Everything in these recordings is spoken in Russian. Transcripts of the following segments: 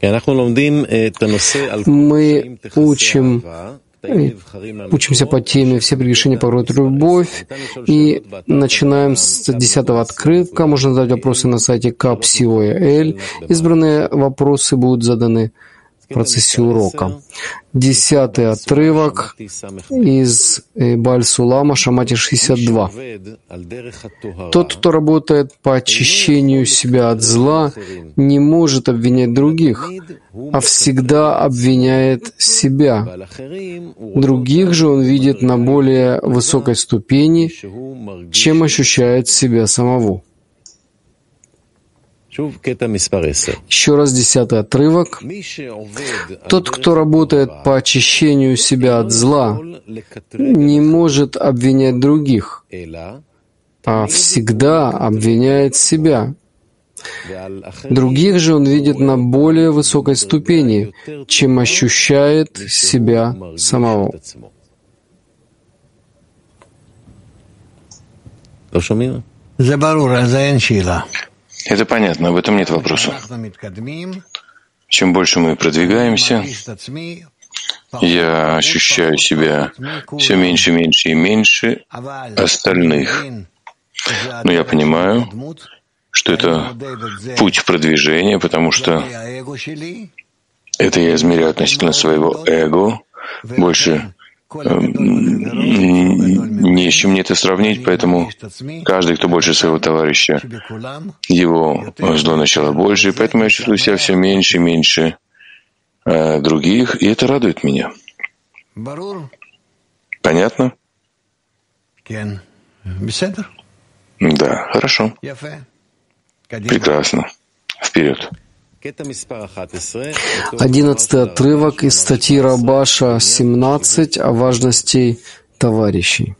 Мы учимся по теме «Все прегрешения породят любовь» и начинаем с 10-го отрывка. Можно задать вопросы на сайте kap.co.il. Избранные вопросы будут заданы в процессе урока. 10-й отрывок из Бааль Сулама, Шамати 62. Тот, кто работает по очищению себя от зла, не может обвинять других, а всегда обвиняет себя. Других же он видит на более высокой ступени, чем ощущает себя самого. Еще раз 10-й отрывок. Тот, кто работает по очищению себя от зла, не может обвинять других, а всегда обвиняет себя. Других же он видит на более высокой ступени, чем ощущает себя самого. Это понятно, об этом нет вопроса. Чем больше мы продвигаемся, я ощущаю себя все меньше, меньше и меньше остальных. Но я понимаю, что это путь продвижения, потому что это я измеряю относительно своего эго, больше не с чем мне это сравнить, поэтому каждый, кто больше своего товарища, его зло начало больше, и поэтому я чувствую себя все меньше и меньше других, и это радует меня. Понятно? Да, хорошо. Прекрасно. Вперед. 11-й отрывок из статьи Рабаша 17 о важности товарищей.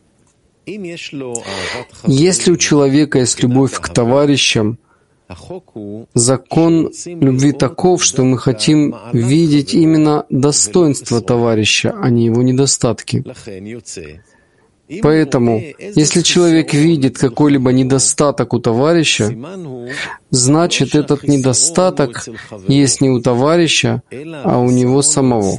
Если у человека есть любовь к товарищам, закон любви таков, что мы хотим видеть именно достоинство товарища, а не его недостатки. Поэтому, если человек видит какой-либо недостаток у товарища, значит, этот недостаток есть не у товарища, а у него самого.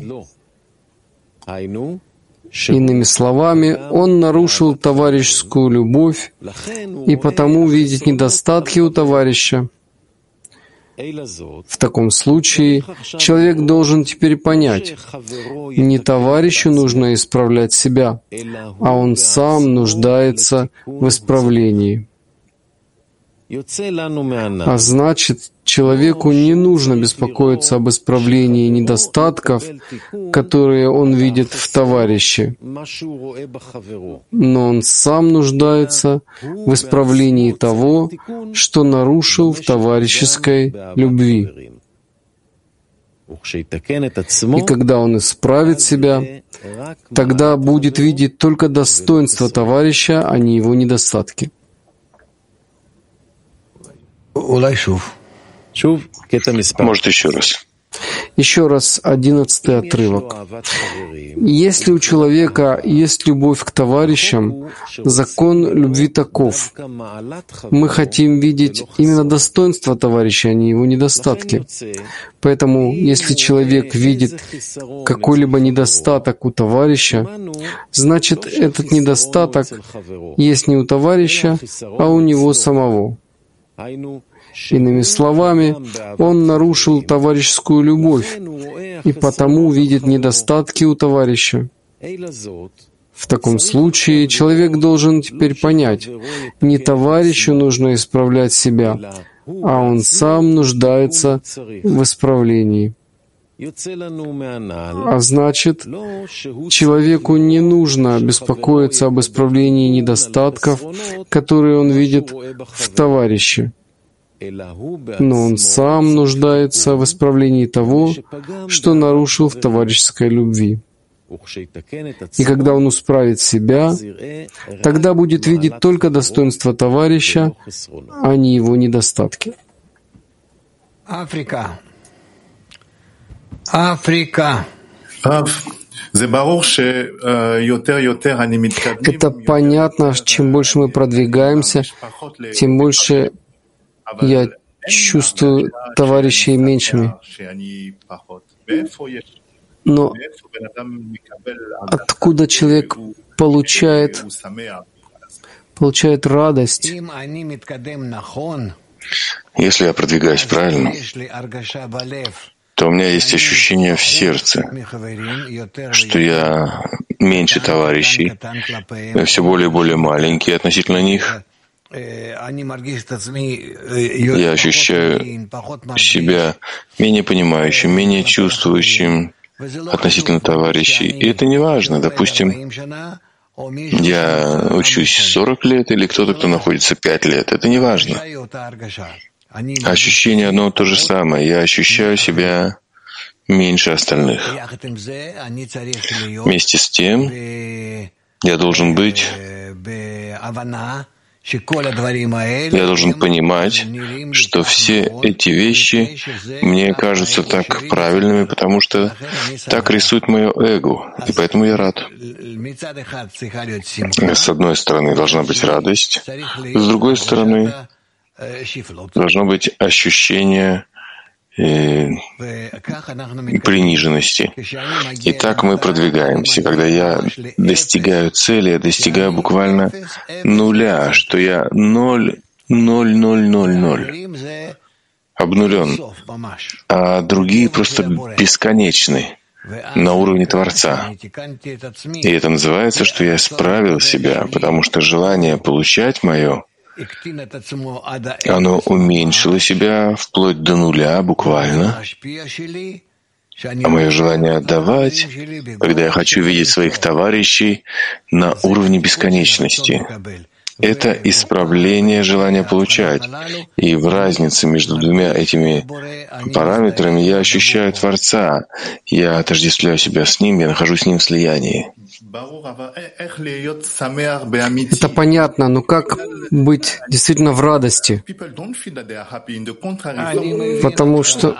Иными словами, он нарушил товарищескую любовь и потому видит недостатки у товарища. В таком случае человек должен теперь понять, не товарищу нужно исправлять себя, а он сам нуждается в исправлении. А значит, человеку не нужно беспокоиться об исправлении недостатков, которые он видит в товарище, но он сам нуждается в исправлении того, что нарушил в товарищеской любви. И когда он исправит себя, тогда будет видеть только достоинство товарища, а не его недостатки. Может, еще раз. Еще раз 11-й отрывок. Если у человека есть любовь к товарищам, закон любви таков. Мы хотим видеть именно достоинство товарища, а не его недостатки. Поэтому, если человек видит какой-либо недостаток у товарища, значит, этот недостаток есть не у товарища, а у него самого. Иными словами, он нарушил товарищескую любовь и потому видит недостатки у товарища. В таком случае человек должен теперь понять, не товарищу нужно исправлять себя, а он сам нуждается в исправлении. А значит, человеку не нужно беспокоиться об исправлении недостатков, которые он видит в товарище. Но он сам нуждается в исправлении того, что нарушил в товарищеской любви. И когда он исправит себя, тогда будет видеть только достоинство товарища, а не его недостатки. Африка. Это понятно, чем больше мы продвигаемся, тем больше я чувствую товарищей меньшими. Но откуда человек получает радость? Если я продвигаюсь правильно, то у меня есть ощущение в сердце, что я меньше товарищей, я все более и более маленький относительно них. Я ощущаю себя менее понимающим, менее чувствующим относительно товарищей. И это не важно. Допустим, я учусь 40 лет или кто-то, кто находится 5 лет. Это не важно. Ощущение одно и то же самое. Я ощущаю себя меньше остальных. Вместе с тем я должен быть, я должен понимать, что все эти вещи мне кажутся так правильными, потому что так рисует мое эго, и поэтому я рад. С одной стороны должна быть радость, с другой стороны должно быть ощущение приниженности. И так мы продвигаемся. Когда я достигаю цели, я достигаю буквально нуля, что я 0, 0, 0, 0, 0, обнулен, а другие просто бесконечны на уровне Творца. И это называется, что я исправил себя, потому что желание получать мое, оно уменьшило себя вплоть до нуля буквально, а мое желание отдавать, когда я хочу видеть своих товарищей на уровне бесконечности, это исправление желания получать. И в разнице между двумя этими параметрами я ощущаю Творца, я отождествляю себя с Ним, я нахожусь с Ним в слиянии. Это понятно, но как быть действительно в радости? Потому что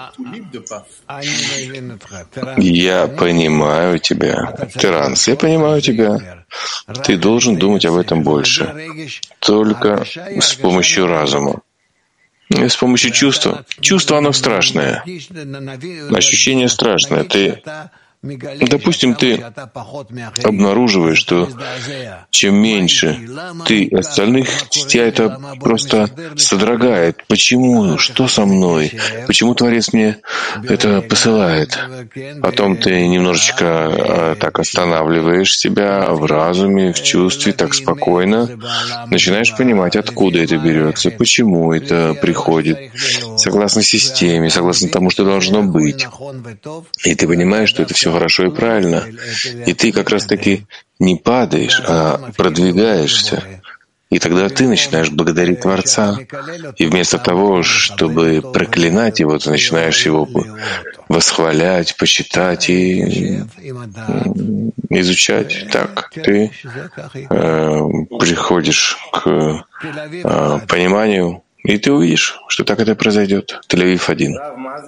я понимаю тебя, Теранс, я понимаю тебя. Ты должен думать об этом больше. Только с помощью разума. И с помощью чувства. Чувство, оно страшное. Ощущение страшное. Допустим, ты обнаруживаешь, что чем меньше ты остальных, тебя это просто содрогает. Почему? Что со мной? Почему Творец мне это посылает? Потом ты немножечко так останавливаешь себя в разуме, в чувстве, так спокойно. Начинаешь понимать, откуда это берется, почему это приходит, согласно системе, согласно тому, что должно быть. И ты понимаешь, что это все хорошо и правильно. И ты как раз-таки не падаешь, а продвигаешься. И тогда ты начинаешь благодарить Творца. И вместо того, чтобы проклинать Его, ты начинаешь Его восхвалять, почитать и изучать. Так, ты приходишь к пониманию, и ты увидишь, что так это произойдет. Тель-Авив 1.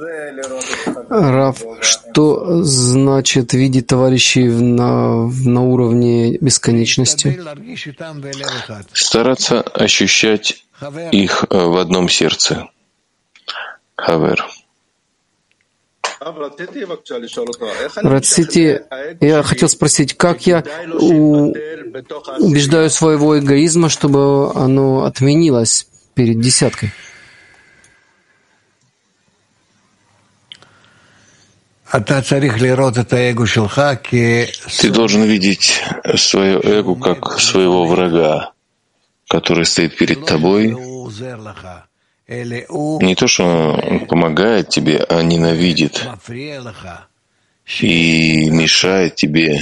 Рав, что значит видеть товарищей на уровне бесконечности? Стараться ощущать их в одном сердце. Хавер. Рацити, я хотел спросить, как я убеждаю своего эгоизма, чтобы оно отменилось перед десяткой? Ты должен видеть свое эго как своего врага, который стоит перед тобой. Не то, что он помогает тебе, а ненавидит и мешает тебе.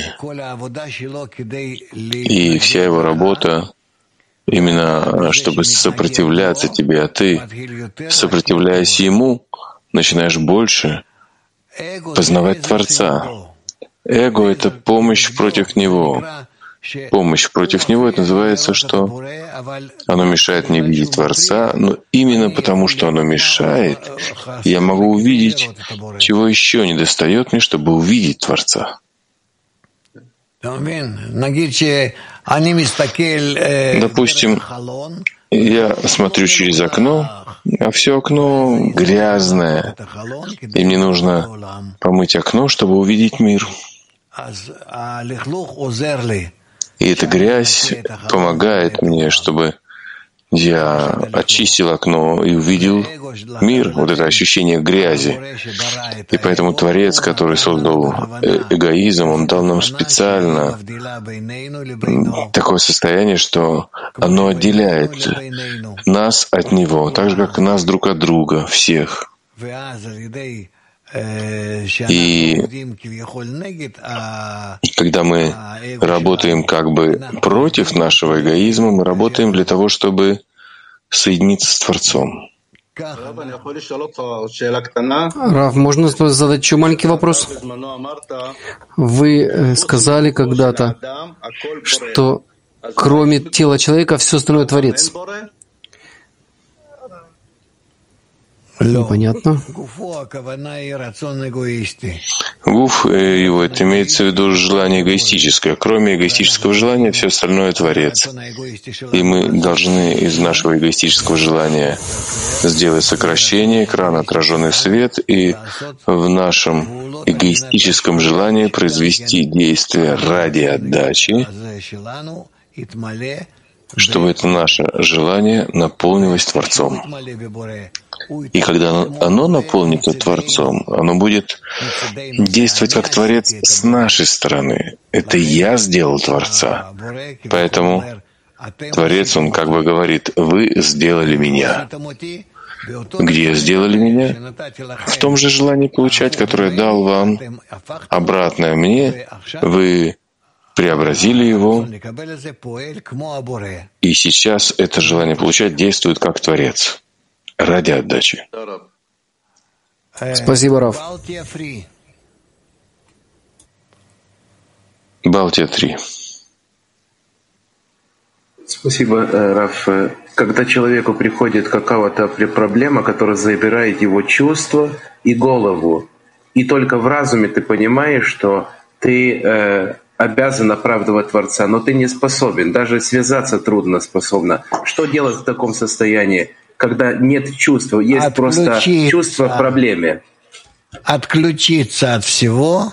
И вся его работа именно чтобы сопротивляться тебе, а ты, сопротивляясь ему, начинаешь больше познавать Творца. Эго — это помощь против него. Помощь против него — это называется, что оно мешает мне видеть Творца, но именно потому, что оно мешает, я могу увидеть, чего еще недостает мне, чтобы увидеть Творца. Допустим, я смотрю через окно, а все окно грязное, и мне нужно помыть окно, чтобы увидеть мир. И эта грязь помогает мне, чтобы я очистил окно и увидел мир, вот это ощущение грязи. И поэтому Творец, который создал эгоизм, он дал нам специально такое состояние, что оно отделяет нас от Него, так же, как нас друг от друга, всех. И когда мы работаем как бы против нашего эгоизма, мы работаем для того, чтобы соединиться с Творцом. Рав, можно задать еще маленький вопрос? Вы сказали когда-то, что кроме тела человека все остальное Творец. Непонятно. Гуф его, это имеется в виду желание эгоистическое. Кроме эгоистического желания, все остальное Творец. И мы должны из нашего эгоистического желания сделать сокращение, экран, отраженный свет, и в нашем эгоистическом желании произвести действие ради отдачи, чтобы это наше желание наполнилось Творцом. И когда оно наполнится Творцом, оно будет действовать как Творец с нашей стороны. Это я сделал Творца. Поэтому Творец, он как бы говорит: «Вы сделали меня». Где сделали меня? В том же желании получать, которое дал вам, обратное мне, вы преобразили его, и сейчас это желание получать действует как Творец ради отдачи. Спасибо, Рав. Балтия 3. Спасибо, Рав. Когда человеку приходит какая-то проблема, которая забирает его чувства и голову, и только в разуме ты понимаешь, что ты обязан оправдывать Творца, но ты не способен, даже связаться трудно способна. Что делать в таком состоянии, когда нет чувства, есть просто чувство в проблеме? Отключиться от всего,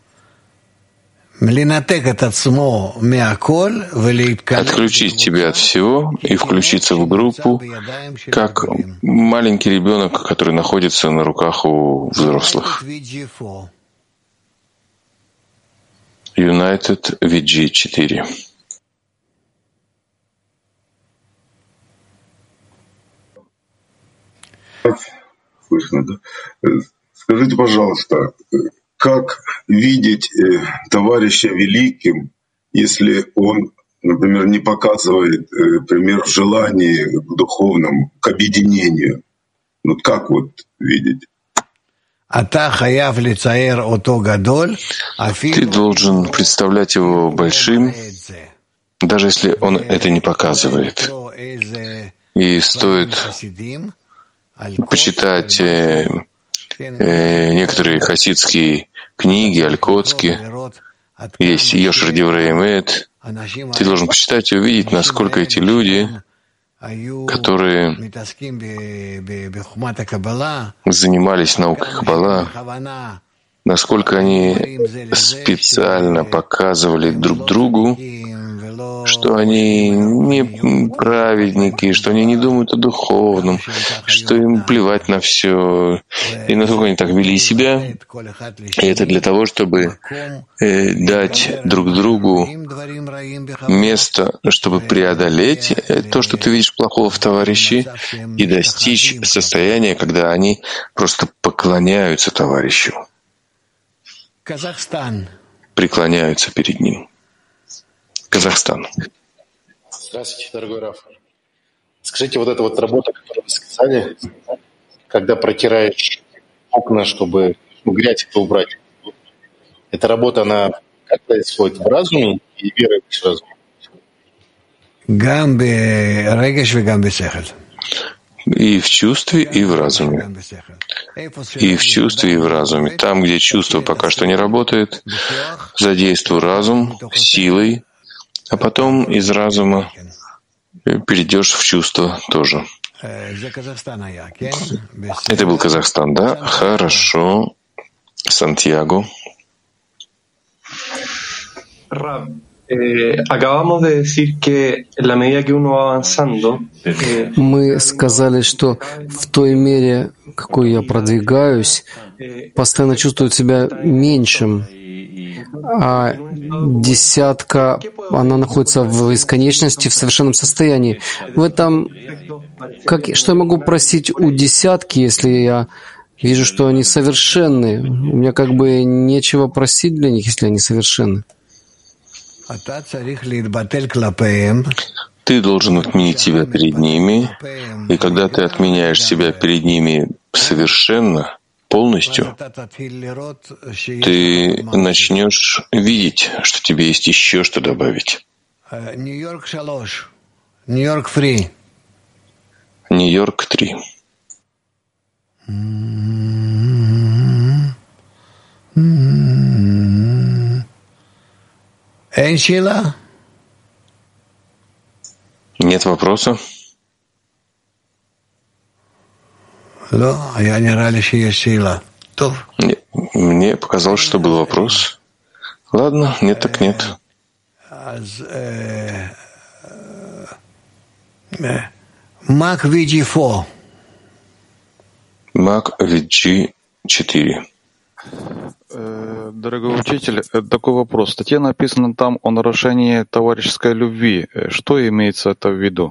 отключить себя от всего и включиться в группу, как маленький ребенок, который находится на руках у взрослых. United VG4. Слышно, да? Скажите, пожалуйста, как видеть товарища великим, если он, например, не показывает пример в желании к духовному, к объединению? Ну как вот видеть? Ты должен представлять его большим, даже если он это не показывает. И стоит почитать некоторые хасидские книги, алькотские, есть Йошер Деврей Эмет. Ты должен почитать и увидеть, насколько эти люди, которые занимались наукой Каббала, насколько они специально показывали друг другу, что они не праведники, что они не думают о духовном, что им плевать на все, и насколько они так вели себя. И это для того, чтобы дать друг другу место, чтобы преодолеть то, что ты видишь плохого в товарище, и достичь состояния, когда они просто поклоняются товарищу, преклоняются перед ним. Казахстан. Здравствуйте, дорогой Раф. Скажите, вот эта вот работа, которую вы сказали, когда протираешь окна, чтобы грязь это убрать, эта работа, она как происходит? В разуме и верой в разум? И в чувстве, и в разуме. И в чувстве, и в разуме. Там, где чувство пока что не работает, задействуй разум силой, а потом из разума перейдешь в чувство тоже. Это был Казахстан, да? Хорошо. Сантьяго. Мы сказали, что в той мере, какой я продвигаюсь, постоянно чувствую себя меньшим, а десятка, она находится в бесконечности, в совершенном состоянии. В этом, что я могу просить у десятки, если я вижу, что они совершенны? У меня как бы нечего просить для них, если они совершенны. Ты должен отменить себя перед ними, и когда ты отменяешь себя перед ними совершенно, полностью, ты начнешь видеть, что тебе есть еще что добавить. Нью-Йорк 3. Нью-Йорк 3. Эншила? Нет вопроса? Мне показалось, что был вопрос. Ладно, нет так нет. Мак VG4. Мак VG4. Дорогой учитель, такой вопрос. В статье написано там о нарушении товарищеской любви. Что имеется это в виду?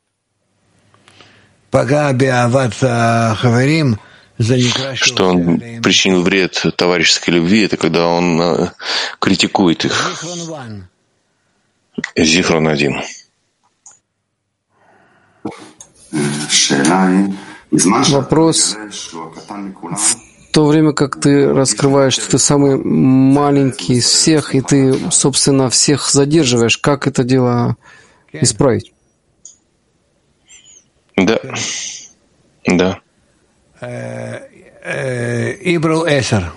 Что он причинил вред товарищеской любви, это когда он критикует их. Зихрон 1. Вопрос. В то время как ты раскрываешь, что ты самый маленький из всех, и ты, собственно, всех задерживаешь, как это дело исправить? Да. Да. Ибру Эсер.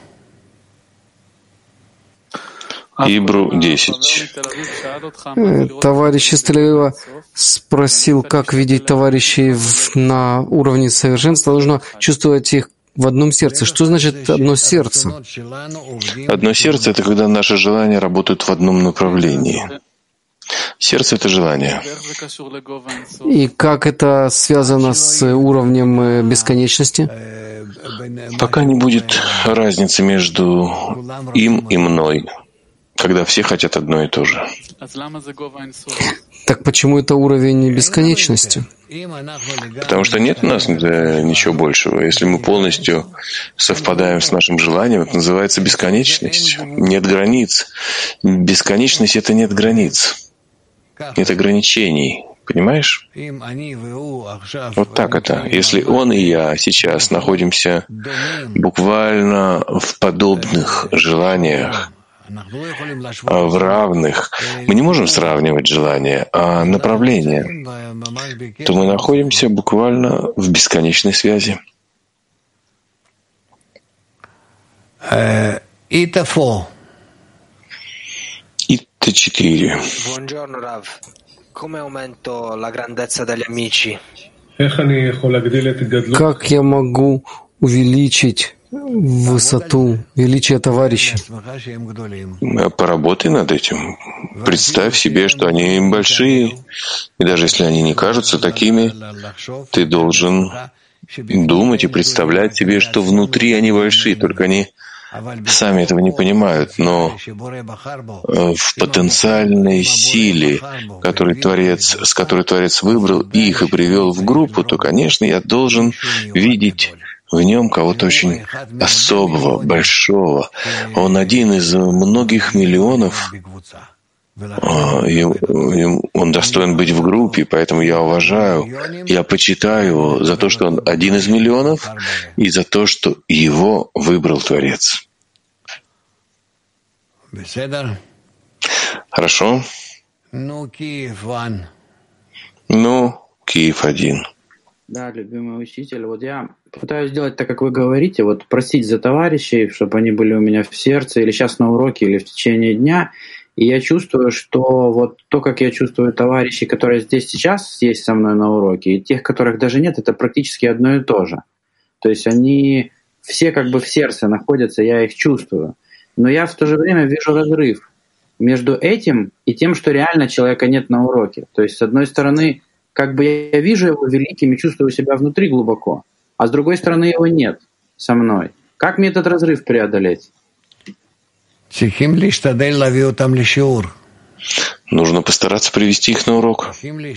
Ибру 10. Товарищ из Тель-Авива спросил, как видеть товарищей на уровне совершенства. Нужно чувствовать их в одном сердце. Что значит одно сердце? Одно сердце — это когда наши желания работают в одном направлении. Сердце — это желание. И как это связано с уровнем бесконечности? Пока не будет разницы между им и мной, когда все хотят одно и то же. Так почему это уровень бесконечности? Потому что нет у нас ничего большего. Если мы полностью совпадаем с нашим желанием, это называется бесконечность. Нет границ. Бесконечность — это нет границ. Нет ограничений. Понимаешь? Вот так это. Если он и я сейчас находимся буквально в подобных желаниях, в равных, мы не можем сравнивать желания, а направления, то мы находимся буквально в бесконечной связи. ИТА-4. ИТА-4. Buongiorno Rav. Come aumento la grandezza degli amici? Как я могу увеличить высоту, величие товарищей? Поработай над этим. Представь себе, что они большие, и даже если они не кажутся такими, ты должен думать и представлять себе, что внутри они большие, только они сами этого не понимают, но в потенциальной силе, с которой Творец выбрал их и привел в группу, то, конечно, я должен видеть в нем кого-то очень особого, большого. Он один из многих миллионов. Он достоин быть в группе, поэтому я уважаю, я почитаю его за то, что он один из миллионов, и за то, что его выбрал Творец. Хорошо? Киев 1. Да, любимый учитель, вот я пытаюсь сделать так, как вы говорите, вот просить за товарищей, чтобы они были у меня в сердце, или сейчас на уроке, или в течение дня. И я чувствую, что вот то, как я чувствую товарищей, которые здесь сейчас есть со мной на уроке, и тех, которых даже нет, это практически одно и то же. То есть они все как бы в сердце находятся, я их чувствую. Но я в то же время вижу разрыв между этим и тем, что реально человека нет на уроке. То есть, с одной стороны, как бы я вижу его великим и чувствую себя внутри глубоко, а с другой стороны его нет со мной. Как мне этот разрыв преодолеть? Нужно постараться привести их на урок.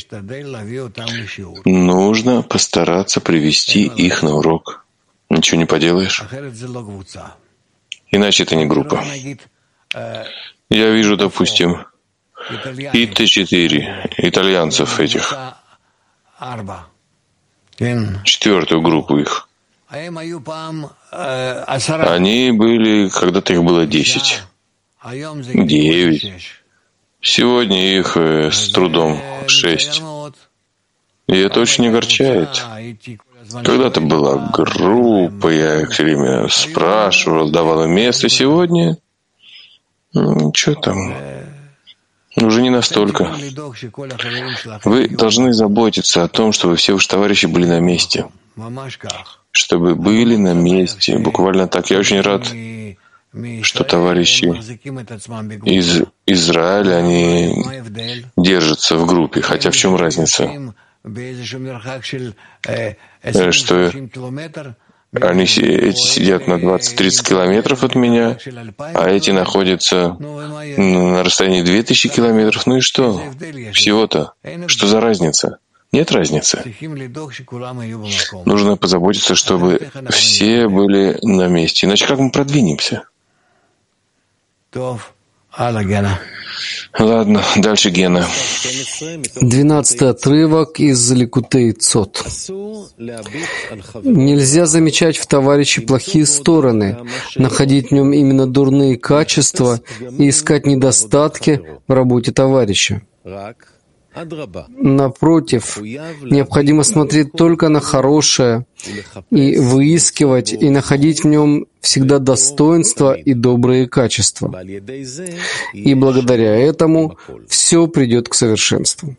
Нужно постараться привести их на урок. Ничего не поделаешь. Иначе это не группа. Я вижу, допустим, ИТ-4, итальянцев этих, четвертую группу их. Они были, когда-то их было 10, 9. Сегодня их с трудом 6. И это очень огорчает. Когда-то была группа, я их все время спрашивал, давал им место. Сегодня, что там, уже не настолько. Вы должны заботиться о том, чтобы все ваши товарищи были на месте. Чтобы были на месте. Буквально так. Я очень рад, что товарищи из Израиля, они держатся в группе. Хотя в чем разница? Что они эти сидят на 20-30 километров от меня, а эти находятся на расстоянии 2000 километров. Ну и что? Всего-то. Что за разница? Нет разницы. Нужно позаботиться, чтобы все были на месте. Иначе как мы продвинемся? Ладно, дальше Гена. 12-й отрывок из Ликутей Цот. Нельзя замечать в товарище плохие стороны, находить в нем именно дурные качества и искать недостатки в работе товарища. Напротив, необходимо смотреть только на хорошее и выискивать и находить в нем всегда достоинства и добрые качества. И благодаря этому все придет к совершенству.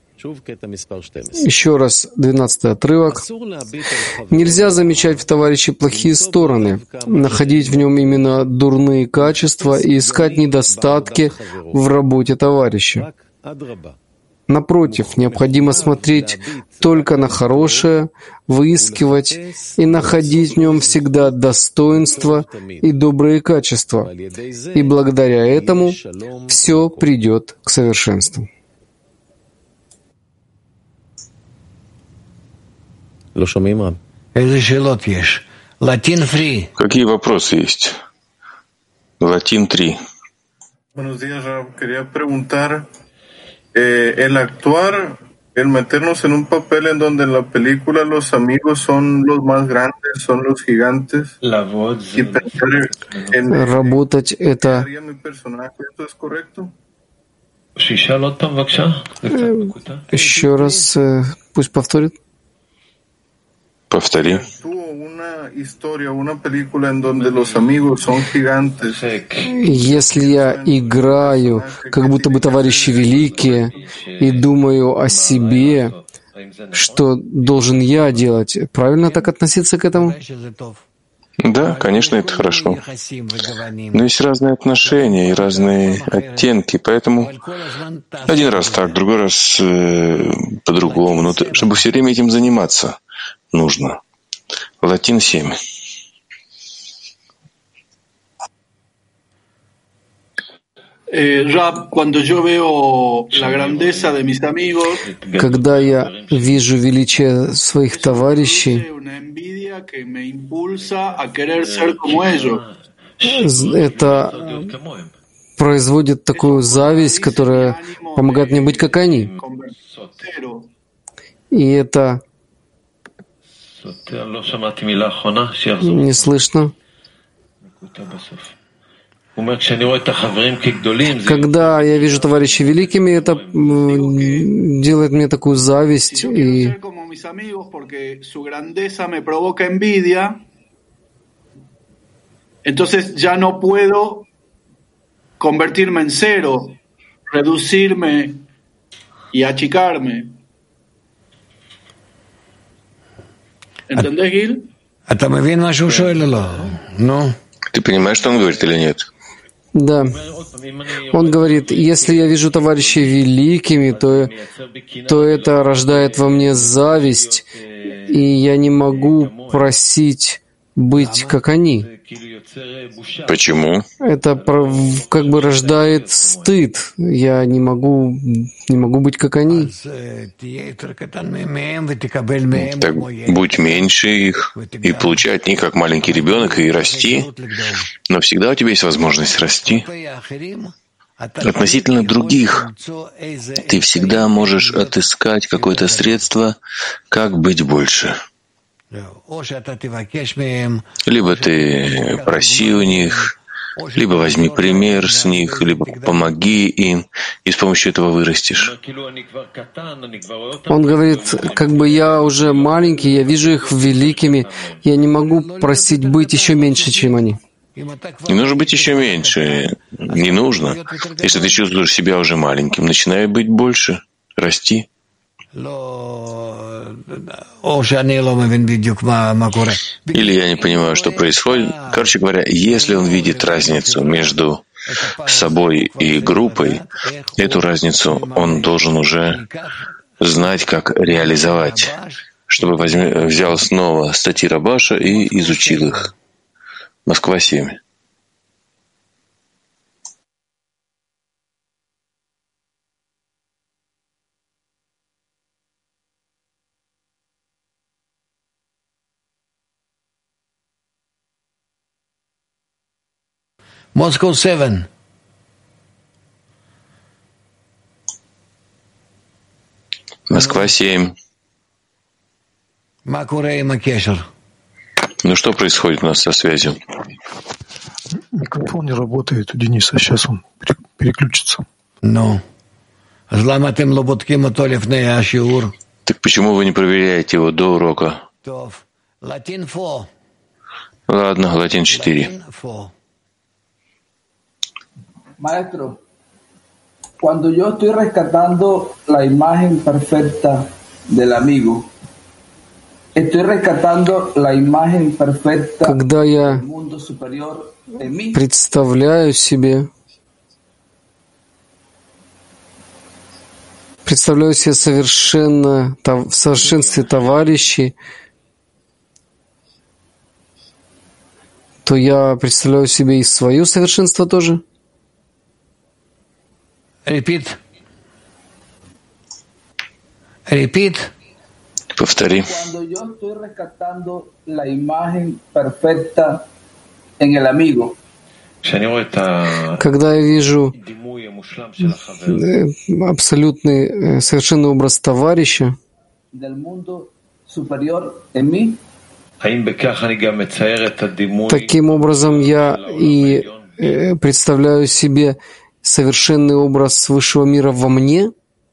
Еще раз, 12-й отрывок. Нельзя замечать в товарище плохие стороны, находить в нем именно дурные качества и искать недостатки в работе товарища. Напротив, необходимо смотреть только на хорошее, выискивать и находить в нем всегда достоинства и добрые качества. И благодаря этому все придет к совершенству. Какие вопросы есть? Латин 3. El actuar, el meternos en un papel en donde en la película los amigos son los más grandes, son los gigantes, y pensar en Работать это... haría mi personaje, ¿esto es correcto? Еще раз, пусть повторит. Повтори. Если я играю, как будто бы товарищи великие, и думаю о себе, что должен я делать, правильно так относиться к этому? Да, конечно, это хорошо. Но есть разные отношения и разные оттенки, поэтому один раз так, другой раз по-другому. Но чтобы все время этим заниматься, нужно. Латин 7. Когда я вижу величие своих товарищей, это производит такую зависть, которая помогает мне быть как они. И это... Не слышно. Когда я вижу товарищей великими, это делает мне такую зависть. И convertirme en cero, reducirme y achicarme. ¿Entendés, Gil? Ты понимаешь, что он говорит или нет? Да. Он говорит, если я вижу товарищей великими, то это рождает во мне зависть, и я не могу просить быть как они. Почему? Это как бы рождает стыд. Я не могу быть как они. Так будь меньше их и получай от них как маленький ребенок и расти. Но всегда у тебя есть возможность расти. Относительно других ты всегда можешь отыскать какое-то средство, как быть больше. Либо ты проси у них, либо возьми пример с них, либо помоги им, и с помощью этого вырастешь. Он говорит, как бы я уже маленький, я вижу их великими, я не могу просить быть еще меньше, чем они. Не нужно быть еще меньше, не нужно. Если ты чувствуешь себя уже маленьким, начинай быть больше, расти. Или я не понимаю, что происходит. Короче говоря, если он видит разницу между собой и группой, эту разницу он должен уже знать, как реализовать, чтобы взял снова статьи Рабаша и изучил их. Москва 7. Moscow 7. Москва 7. Ну что происходит у нас со связью? Микрофон не работает у Дениса. Сейчас он переключится. Ну. Так почему вы не проверяете его до урока? Ладно, Латин 4. Maestro, cuando yo estoy rescatando la imagen perfecta del amigo, estoy rescatando la imagen perfecta del mundo superior en mí. Представляю себе в совершенстве товарищей, то я представляю себе и свое совершенство тоже. Repeat. Повтори. Cuando yo estoy rescatando la imagen perfecta en el amigo. Когда я вижу абсолютный, совершенный образ товарища, del mundo superior en mí. Таким образом я и представляю себе совершенный образ высшего мира во мне?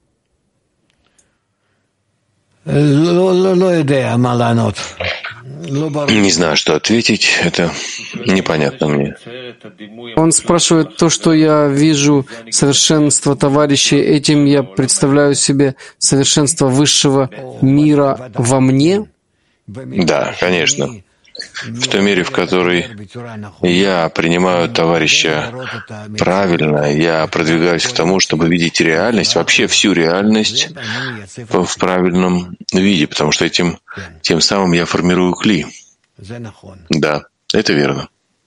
Не знаю, что ответить. Это непонятно мне. Он спрашивает, то, что я вижу совершенство товарищей, этим я представляю себе совершенство высшего мира во мне? Да, конечно. В той мере, в которой я принимаю товарища правильно, я продвигаюсь к тому, чтобы видеть реальность, вообще всю реальность в правильном виде, потому что тем самым я формирую кли. Да, это верно.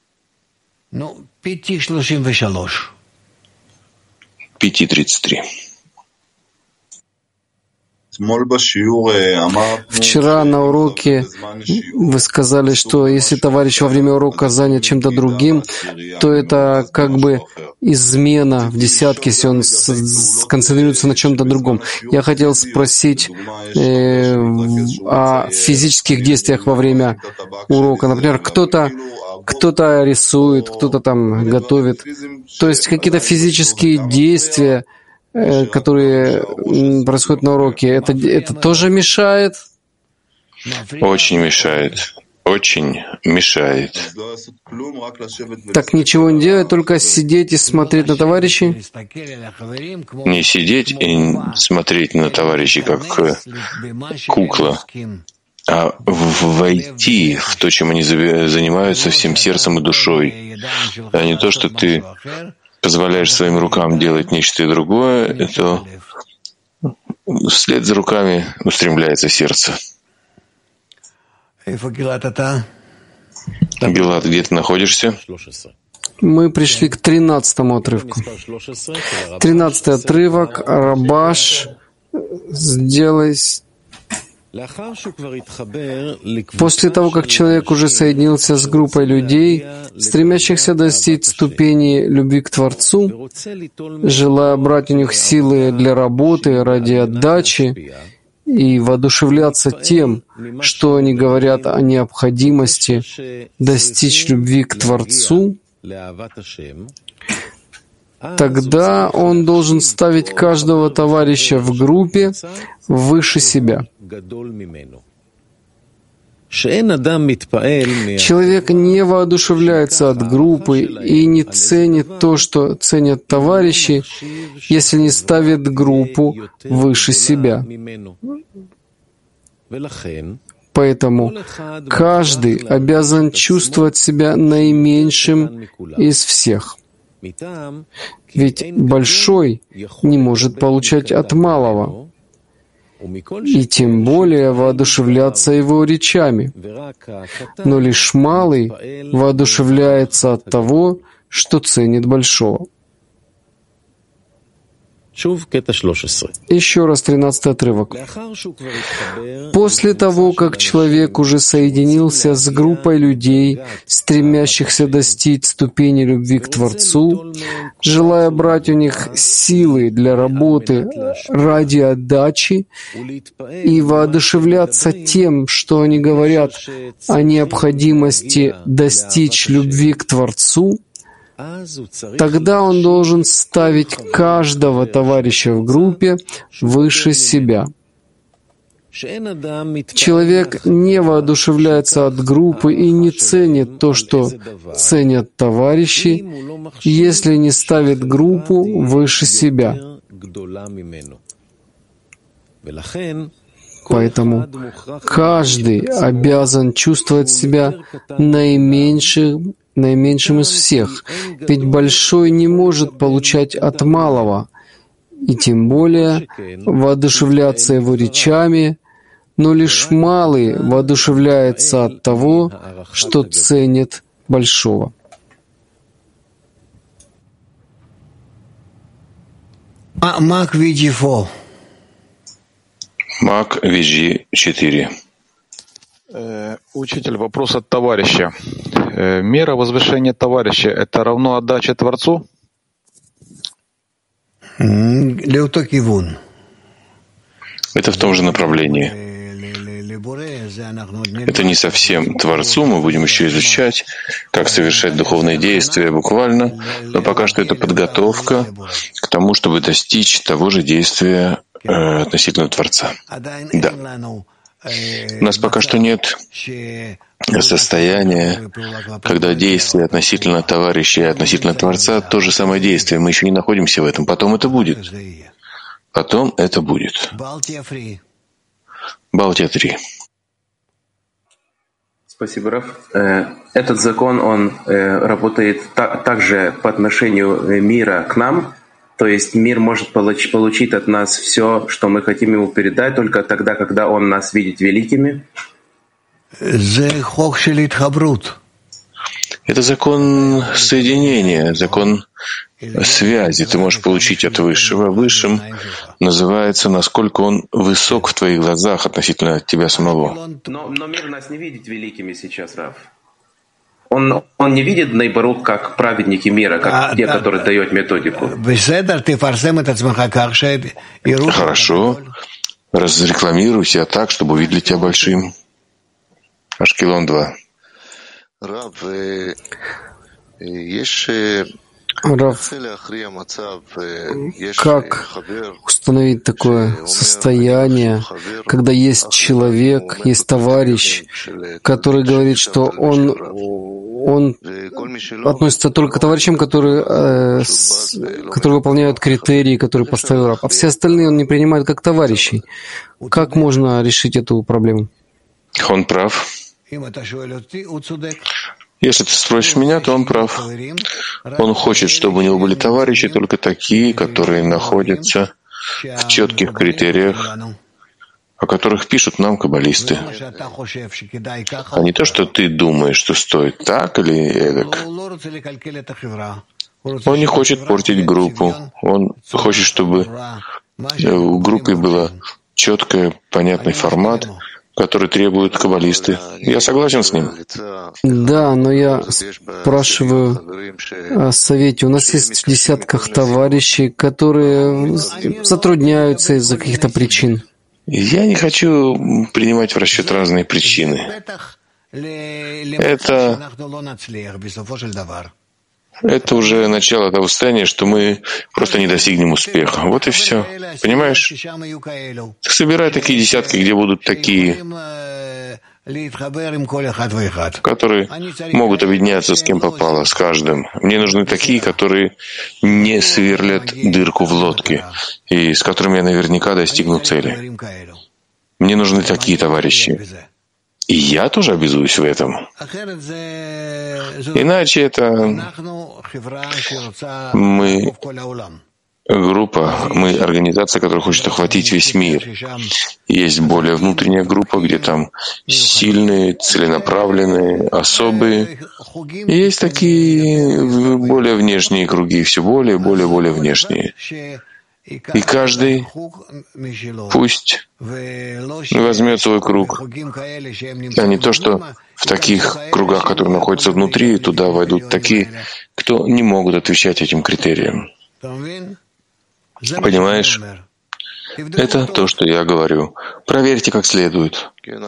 5:33. Вчера на уроке вы сказали, что если товарищ во время урока занят чем-то другим, то это как бы измена в десятке, если он сконцентрируется на чем-то другом. Я хотел спросить о физических действиях во время урока. Например, кто-то рисует, кто-то там готовит. То есть какие-то физические действия, которые происходят на уроке, это тоже мешает? Очень мешает. очень мешает. Так ничего не делать, только сидеть и смотреть на товарищей? Не сидеть и смотреть на товарищей, как кукла, а войти в то, чем они занимаются всем сердцем и душой, а не то, что ты позволяешь своим рукам делать нечто другое, это вслед за руками устремляется сердце. Гилад, где ты находишься? Мы пришли к 13-му отрывку. 13-й отрывок. Рабаш, сделай... После того, как человек уже соединился с группой людей, стремящихся достичь ступени любви к Творцу, желая брать у них силы для работы ради отдачи и воодушевляться тем, что они говорят о необходимости достичь любви к Творцу, тогда он должен ставить каждого товарища в группе выше себя. Человек не воодушевляется от группы и не ценит то, что ценят товарищи, если не ставит группу выше себя. Поэтому каждый обязан чувствовать себя наименьшим из всех. Ведь большой не может получать от малого, и тем более воодушевляться его речами. Но лишь малый воодушевляется от того, что ценит большого. Еще раз 13-й отрывок. После того, как человек уже соединился с группой людей, стремящихся достичь ступени любви к Творцу, желая брать у них силы для работы ради отдачи и воодушевляться тем, что они говорят о необходимости достичь любви к Творцу, тогда он должен ставить каждого товарища в группе выше себя. Человек не воодушевляется от группы и не ценит то, что ценят товарищи, если не ставит группу выше себя. Поэтому каждый обязан чувствовать себя наименьшим из всех, ведь большой не может получать от малого, и тем более воодушевляться его речами, но лишь малый воодушевляется от того, что ценит большого. Мак VG4. Мак VG4. Учитель, вопрос от товарища. Мера возвышения товарища — это равно отдаче Творцу? Это в том же направлении. Это не совсем Творцу, мы будем еще изучать, как совершать духовные действия буквально, но пока что это подготовка к тому, чтобы достичь того же действия относительно Творца. Да. У нас пока что нет состояния, когда действие относительно товарища и относительно Творца — то же самое действие. Мы еще не находимся в этом. Потом это будет. Потом это будет. Балтия 3. Спасибо, Раф. Этот закон, он работает также по отношению мира к нам. То есть мир может получить от нас все, что мы хотим ему передать, только тогда, когда он нас видит великими. Это закон соединения, закон связи. Ты можешь получить от Высшего. Высшим называется, насколько он высок в твоих глазах относительно тебя самого. Но мир нас не видит великими сейчас, Раф. Он не видит Нейбарух как праведники мира, как те, которые дают методику. Хорошо. Разрекламируй себя так, чтобы увидели тебя большим. Ашкелон 2. Рав, как установить такое состояние, когда есть человек, есть товарищ, который говорит, что он относится только к товарищам, которые выполняют критерии, которые поставил Рав, а все остальные он не принимает как товарищей. Как можно решить эту проблему? Он прав. Если ты спросишь меня, то он прав. Он хочет, чтобы у него были товарищи только такие, которые находятся в четких критериях, о которых пишут нам каббалисты. А не то, что ты думаешь, что стоит так или эдак. Он не хочет портить группу. Он хочет, чтобы в группе был четкий, понятный формат, который требуют каббалисты. Я согласен с ним. Да, но я спрашиваю о совете. У нас есть в десятках товарищей, которые затрудняются из-за каких-то причин. Я не хочу принимать в расчет разные причины. Это уже начало того состояния, что мы просто не достигнем успеха. Вот и все. Понимаешь? Собирай такие десятки, где будут такие, которые могут объединяться с кем попало, с каждым. Мне нужны такие, которые не сверлят дырку в лодке, и с которыми я наверняка достигну цели. Мне нужны такие товарищи. И я тоже обязуюсь в этом. Иначе это мы группа, мы организация, которая хочет охватить весь мир. Есть более внутренняя группа, где там сильные, целенаправленные, особые. И есть такие более внешние круги, все более внешние. И каждый пусть возьмет свой круг, а не то, что в таких кругах, которые находятся внутри, туда войдут такие, кто не могут отвечать этим критериям. Понимаешь? Это то, что я говорю. Проверьте как следует.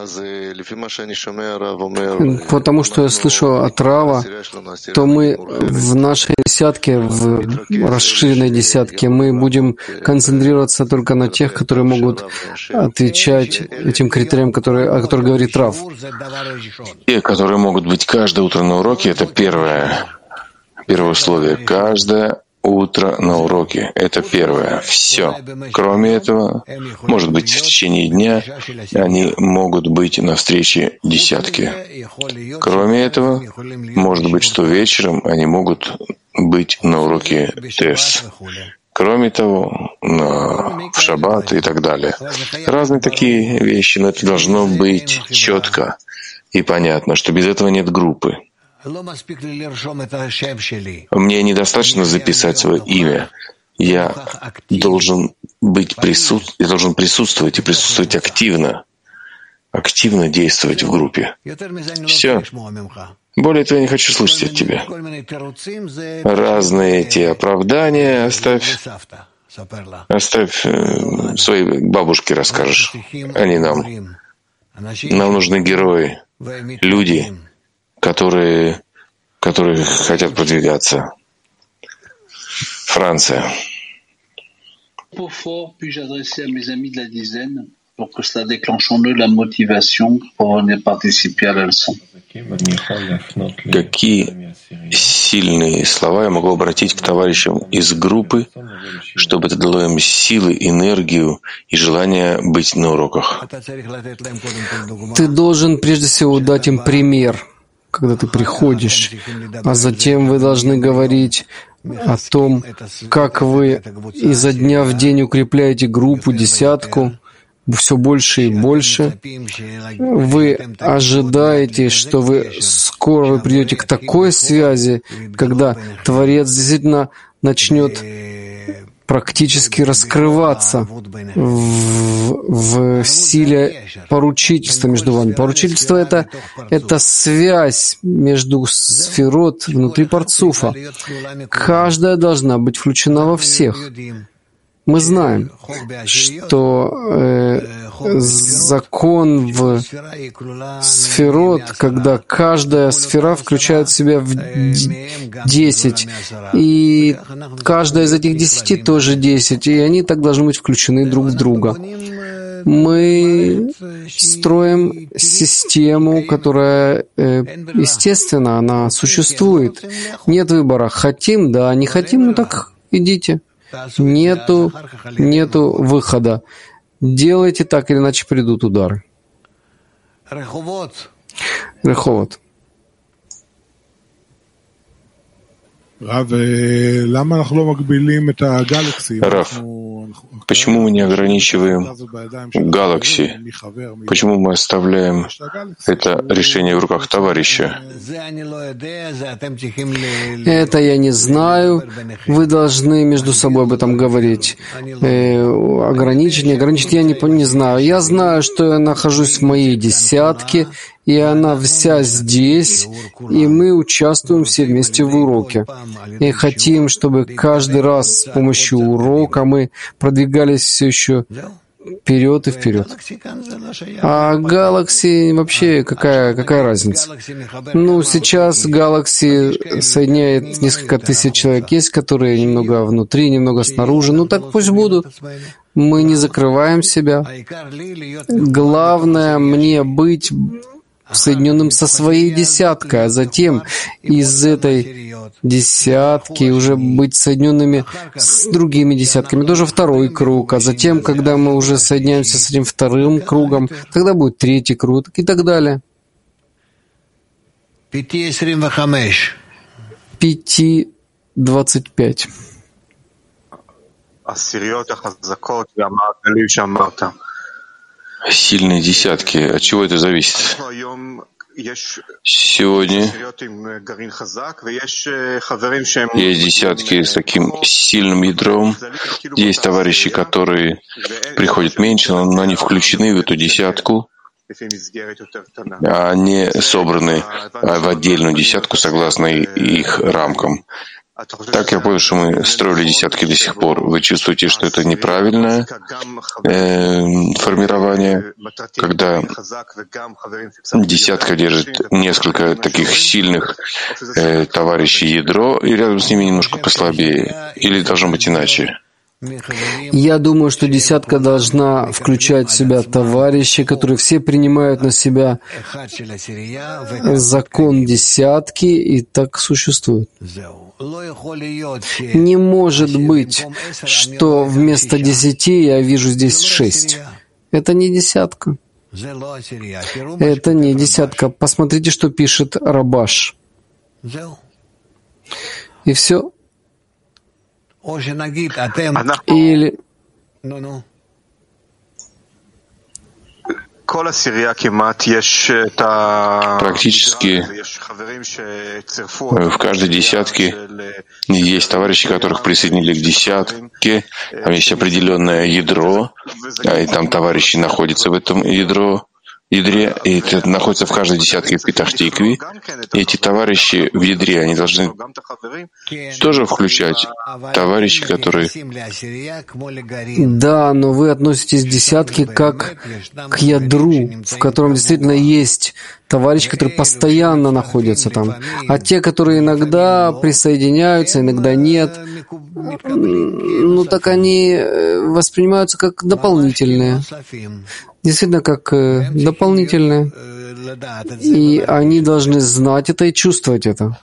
Потому что я слышу от Рава, то мы в нашей десятке, в расширенной десятке, мы будем концентрироваться только на тех, которые могут отвечать этим критериям, о которых говорит Рав. Те, которые могут быть каждое утро на уроке, это первое условие. Каждое утро на уроке. Это первое. Все. Кроме этого, может быть, в течение дня они могут быть на встрече десятки. Кроме этого, может быть, что вечером они могут быть на уроке ТЭС. Кроме того, в шаббат и так далее. Разные такие вещи, но это должно быть четко и понятно, что без этого нет группы. Мне недостаточно записать свое имя. Я должен присутствовать и присутствовать активно действовать в группе. Все. Более того, я не хочу слышать от тебя. Разные эти оправдания оставь своей бабушке расскажешь, а не нам. Нам нужны герои, люди, которые хотят продвигаться. Франция. Какие сильные слова я могу обратить к товарищам из группы, чтобы это дало им силы, энергию и желание быть на уроках? Ты должен прежде всего дать им пример, когда ты приходишь, а затем вы должны говорить о том, как вы изо дня в день укрепляете группу, десятку, все больше и больше. Вы ожидаете, что скоро придете к такой связи, когда Творец действительно начнет практически раскрываться в силе поручительства между вами. Поручительство — это связь между сферот внутри парцуфа. Каждая должна быть включена во всех. Мы знаем, что закон в сферот, когда каждая сфера включает в себя в 10, и каждая из этих 10 тоже 10, и они так должны быть включены друг в друга. Мы строим систему, которая, естественно, она существует. Нет выбора. Хотим, да, не хотим, ну так идите. Нету выхода. Делайте так, или иначе придут удары. Реховод. Раф, почему мы не ограничиваем Galaxy? Почему мы оставляем это решение в руках товарища? Это я не знаю. Вы должны между собой об этом говорить. Ограничить, не ограничить, я не знаю. Я знаю, что я нахожусь в моей десятке, и она вся здесь, и мы участвуем все вместе в уроке. И хотим, чтобы каждый раз с помощью урока мы продвигались все еще вперед и вперед. А Galaxy вообще какая разница? Ну, сейчас Galaxy соединяет несколько тысяч человек. Есть, которые немного внутри, немного снаружи. Ну так пусть будут. Мы не закрываем себя. Главное мне быть соединенным со своей десяткой, а затем из этой десятки уже быть соединенными с другими десятками. Тоже второй круг, а затем, когда мы уже соединяемся с этим вторым кругом, тогда будет третий круг и так далее. 5:25. Сильные десятки. От чего это зависит? Сегодня есть десятки с таким сильным ядром. Есть товарищи, которые приходят меньше, но они включены в эту десятку, а не собраны в отдельную десятку согласно их рамкам. Так я понял, что мы строили десятки до сих пор. Вы чувствуете, что это неправильное формирование, когда десятка держит несколько таких сильных товарищей ядро, и рядом с ними немножко послабее? Или должно быть иначе? Я думаю, что десятка должна включать в себя товарищи, которые все принимают на себя закон десятки и так существуют. Не может быть, что вместо 10 я вижу здесь 6. Это не десятка. Это не десятка. Посмотрите, что пишет Рабаш. И все. Или... Практически в каждой десятке есть товарищи, которых присоединили к десятке, там есть определенное ядро, и там товарищи находятся в этом ядре, и это находится в каждой десятке в Петах-Тикве. И эти товарищи в ядре, они должны тоже включать товарищи, которые... Да, но вы относитесь к десятке как к ядру, в котором действительно есть товарищи, которые постоянно находятся там. А те, которые иногда присоединяются, иногда нет, ну так они воспринимаются как дополнительные. Действительно, как дополнительные. И они должны знать это и чувствовать это.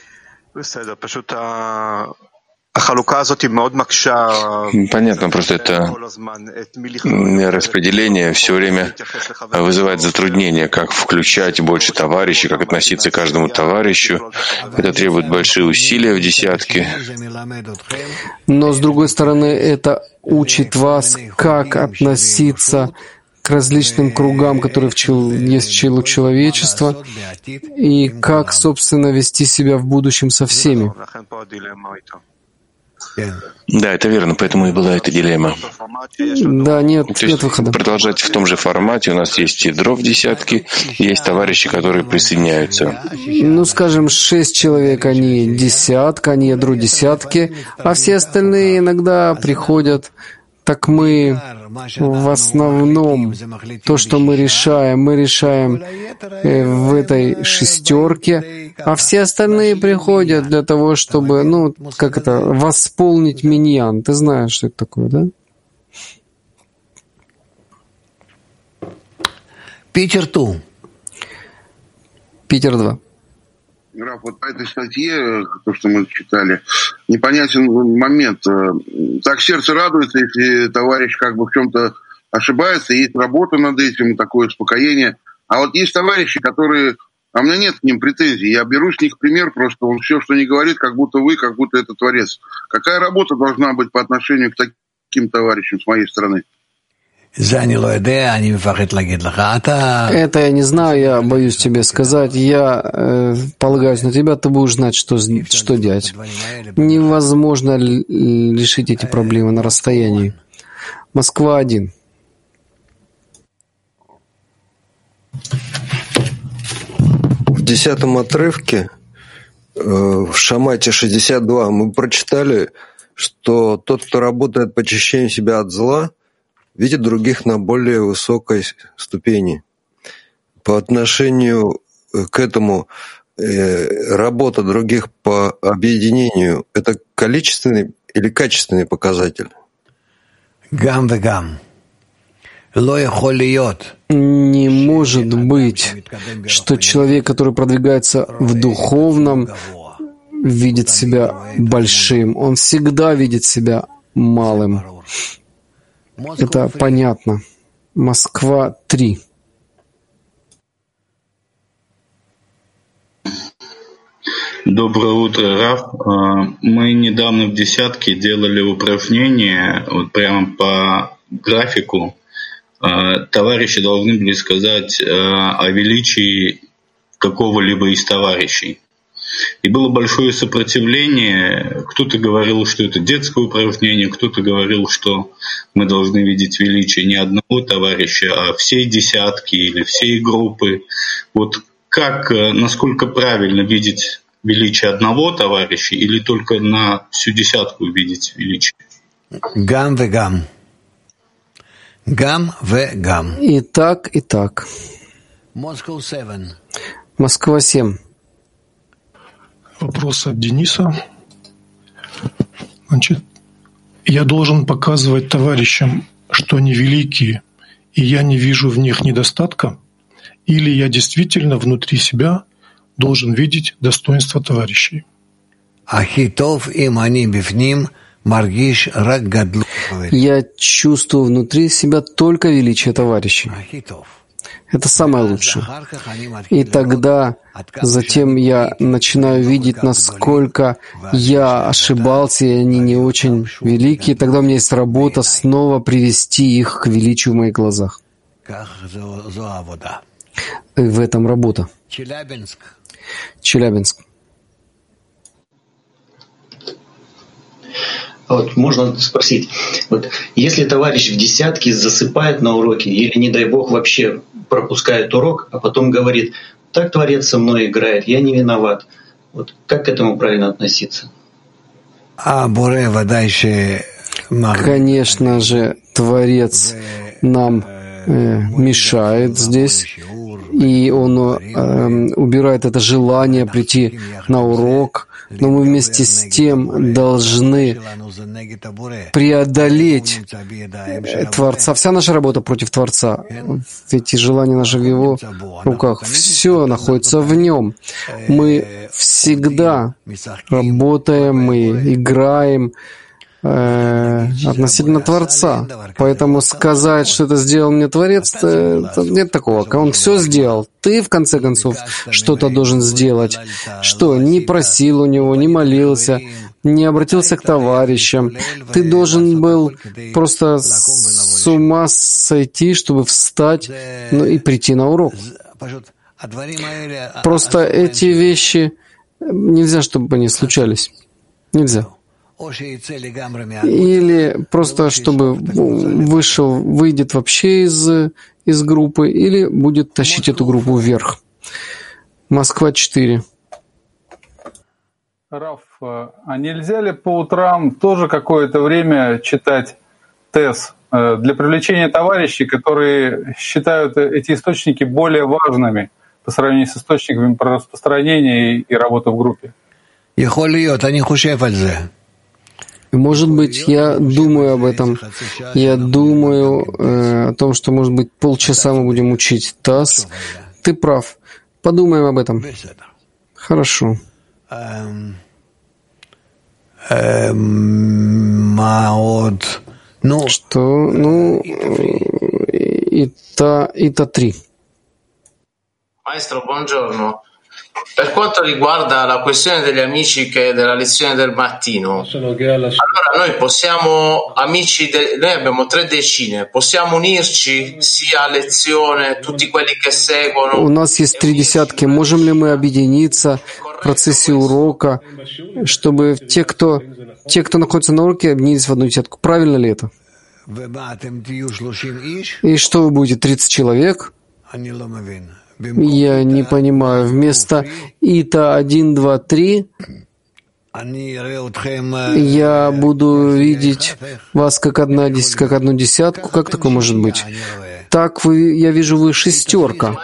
Понятно, просто это распределение все время вызывает затруднения, как включать больше товарищей, как относиться к каждому товарищу. Это требует большие усилия в десятке. Но, с другой стороны, это учит вас, как относиться к различным кругам, которые есть в челу человечества, и как, собственно, вести себя в будущем со всеми. Да, это верно, поэтому и была эта дилемма. Да, нет выхода. Продолжать в том же формате. У нас есть ядро в десятке, есть товарищи, которые присоединяются. Ну, скажем, 6 человек, они десятка, они ядро десятки, а все остальные иногда приходят Так мы в основном то, что мы решаем в этой шестерке, а все остальные приходят для того, чтобы, восполнить миньян. Ты знаешь, что это такое, да? Питер 2. Питер 2. Раф, вот по этой статье, то, что мы читали, непонятен момент. Так сердце радуется, если товарищ как бы в чем-то ошибается, есть работа над этим, такое успокоение. А вот есть товарищи, которые... А у меня нет к ним претензий. Я беру с них пример просто. Он все, что не говорит, как будто вы, как будто это творец. Какая работа должна быть по отношению к таким товарищам с моей стороны? Это я не знаю, я боюсь тебе сказать. Я полагаюсь на тебя, ты будешь знать, что делать. Невозможно решить эти проблемы на расстоянии. Москва 1. В 10-м отрывке в Шамате 62 мы прочитали, что тот, кто работает по очищению себя от зла, видит других на более высокой ступени. По отношению к этому работа других по объединению – это количественный или качественный показатель? Гам-вегам. Не может быть, что человек, который продвигается в духовном, видит себя большим. Он всегда видит себя малым. Это понятно. Москва 3. Доброе утро, Раф. Мы недавно в десятке делали упражнение, вот прямо по графику. Товарищи должны были сказать о величии какого-либо из товарищей. И было большое сопротивление. Кто-то говорил, что это детское упражнение, кто-то говорил, что мы должны видеть величие не одного товарища, а всей десятки или всей группы. Вот как, насколько правильно видеть величие одного товарища или только на всю десятку видеть величие? Гам-вегам. Гам-вегам. И так, и так. Москва 7. Вопрос от Дениса. Значит, я должен показывать товарищам, что они великие, и я не вижу в них недостатка, или я действительно внутри себя должен видеть достоинство товарищей? Я чувствую внутри себя только величие товарищей. Это самое лучшее. И тогда затем я начинаю видеть, насколько я ошибался, и они не очень великие. Тогда у меня есть работа снова привести их к величию в моих глазах. И в этом работа. Челябинск. Вот можно спросить, вот если товарищ в десятке засыпает на уроке или, не дай бог, вообще пропускает урок, а потом говорит: так Творец со мной играет, я не виноват. Вот как к этому правильно относиться? Конечно же, Творец нам мешает здесь, и он убирает это желание прийти на урок, но мы вместе с тем должны преодолеть Творца. Вся наша работа против Творца. Эти желания наши в Его руках. Все находится в Нем. Мы всегда работаем, мы играем относительно Творца. Поэтому сказать, что это сделал мне Творец, нет такого. Он все сделал. Ты, в конце концов, что-то должен сделать. Что? Не просил у него, не молился, не обратился к товарищам. Ты должен был просто с ума сойти, чтобы встать, и прийти на урок. Просто эти вещи нельзя, чтобы они случались. Нельзя. Или просто, чтобы выйдет вообще из группы, или будет тащить эту группу вверх. Москва 4. Раф, а нельзя ли по утрам тоже какое-то время читать ТЭС для привлечения товарищей, которые считают эти источники более важными по сравнению с источниками по распространению и работы в группе? Может быть, я думаю об этом. Я думаю о том, что, может быть, полчаса мы будем учить ТАСС. Ты прав. Подумаем об этом. Хорошо. Что? Ита 3. Maestro, buongiorno. Per quanto riguarda la questione degli amici che della lezione del mattino, allora noi possiamo, noi abbiamo 3 decine, possiamo unirci sia a lezione, tutti quelli che seguono. У нас есть 3 десятки. Можем ли мы объединиться в процессе урока, чтобы те, кто находится на уроке, объединились в одну десятку? Правильно ли это? И что вы будете, 30 человек? Я не понимаю. Вместо ИТА 1, 2, 3 я буду видеть вас как одну десятку. Как такое может быть? Так я вижу, вы шестерка.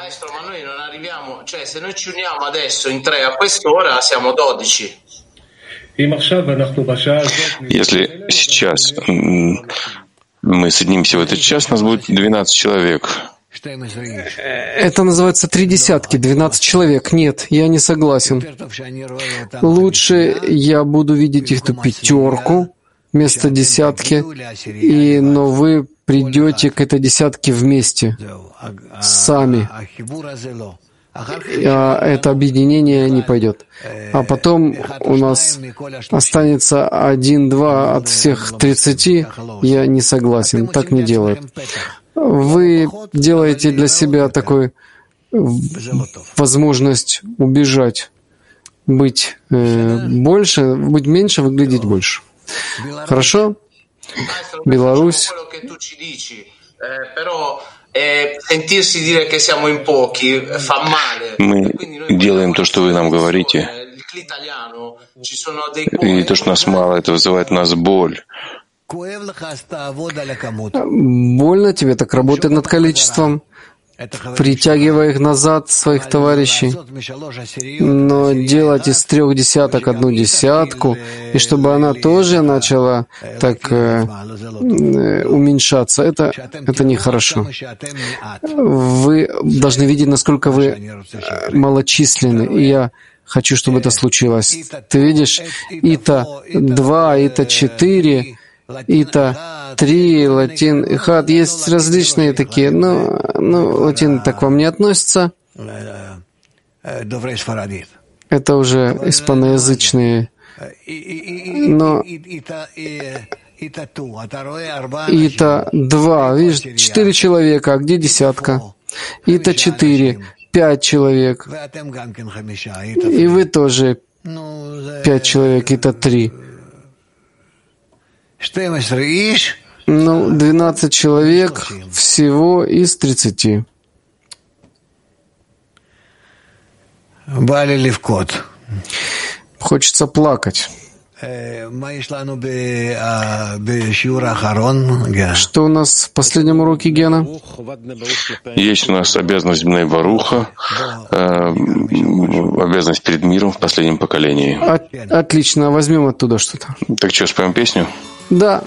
Если сейчас мы соединимся в этот час, нас будет 12 человек. Это называется 3 десятки, 12 человек. Нет, я не согласен. Лучше я буду видеть эту пятерку вместо десятки, но вы придете к этой десятке вместе, сами. Это объединение не пойдет. А потом у нас останется 1-2 от всех 30. Я не согласен, так не делают. Вы делаете для себя такую возможность убежать, быть больше, быть меньше, выглядеть больше. Хорошо? Беларусь. Мы делаем то, что вы нам говорите. И то, что нас мало, это вызывает у нас боль. Больно тебе так работать над количеством, притягивая их назад, своих товарищей, но делать из 3 десяток 1 десятку, и чтобы она тоже начала так уменьшаться, это нехорошо. Вы должны видеть, насколько вы малочисленны, и я хочу, чтобы это случилось. Ты видишь, ИТА 2, ИТА 4, ИТА 3, латин и хат. Есть различные такие, но латин так к вам не относится. Это уже испаноязычные. Но ИТА 2, видишь, 4 человека, а где десятка? ИТА 4, 5 человек. И вы тоже 5 человек, ИТА 3. 12 человек всего из 30. Хочется плакать. Что у нас в последнем уроке, Гена? Есть у нас обязанность Бней Баруха, обязанность перед миром в последнем поколении. Отлично, возьмем оттуда что-то. Так что, споем песню? Да.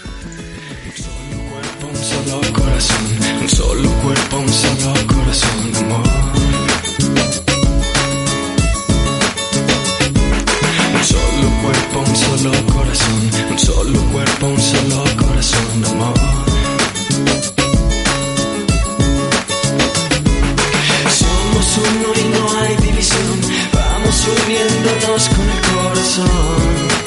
Un solo cuerpo, un solo corazón, amor. Un solo cuerpo, un solo corazón. Un solo cuerpo, un solo corazón, amor. Somos uno y no hay división. Vamos uniéndonos con el corazón.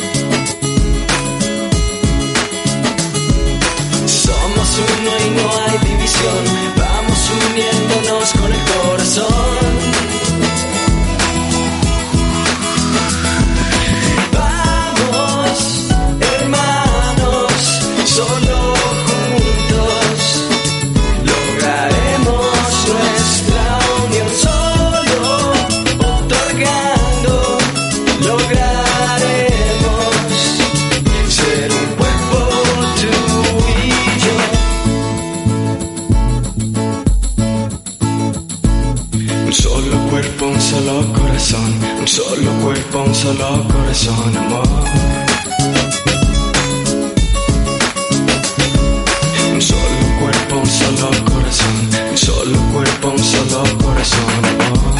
Somos uno y no hay división, vamos uniéndonos con el corazón. Vamos solo corazón, amor. Un solo cuerpo, un solo corazón. Un solo cuerpo, un solo corazón, amor.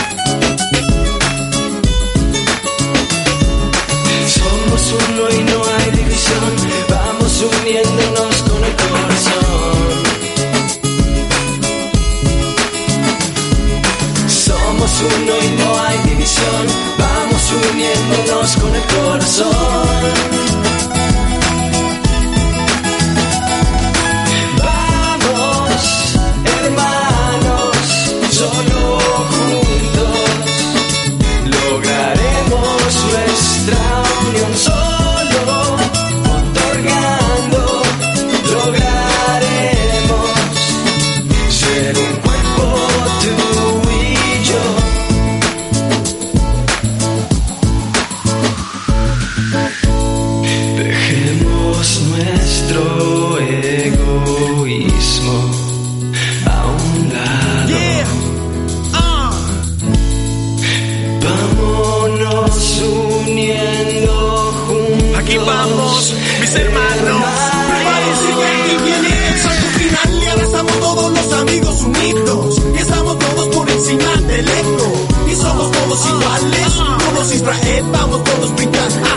Somos uno y no hay división. Vamos uniéndonos con el corazón. Somos uno y no hay división. Vamos uniéndonos con el corazón. Vamos, hermanos, solo juntos lograremos nuestra unión. Solo otorgando lograremos ser un cuerpo tú y yo. Dejemos nuestro egoísmo a un lado. Vámonos uniendo juntos. Aquí vamos, mis hermanos. Prepárense que viene el salto final y ahora estamos todos los amigos unidos. Y estamos todos por encima del ego. Y somos todos iguales, todos Israel, vamos todos brindar.